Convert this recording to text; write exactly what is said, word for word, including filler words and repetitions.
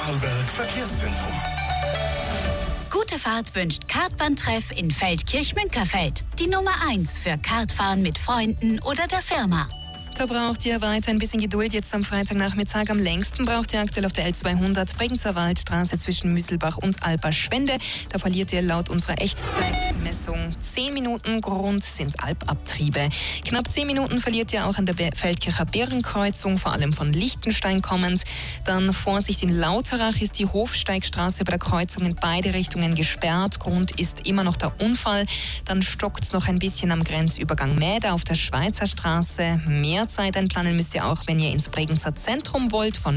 Vorarlberg Verkehrszentrum. Gute Fahrt wünscht Kartbahntreff in Feldkirch-Münkerfeld. Die Nummer eins für Kartfahren mit Freunden oder der Firma. Da braucht ihr weiter ein bisschen Geduld. Jetzt am Freitagnachmittag am längsten braucht ihr aktuell auf der L zweihundert Bregenzer Waldstraße zwischen Müsselbach und Alberschwende. Da verliert ihr laut unserer Echtzeitmessung zehn Minuten. Grund sind Albabtriebe. Knapp zehn Minuten verliert ihr auch an der Feldkircher Bärenkreuzung, vor allem von Lichtenstein kommend. Dann Vorsicht in Lauterach ist die Hofsteigstraße bei der Kreuzung in beide Richtungen gesperrt. Grund ist immer noch der Unfall. Dann stockt es noch ein bisschen am Grenzübergang Mäder auf der Schweizer Straße. Mehr Zeit einplanen müsst ihr auch, wenn ihr ins Bregenzer Zentrum wollt. Von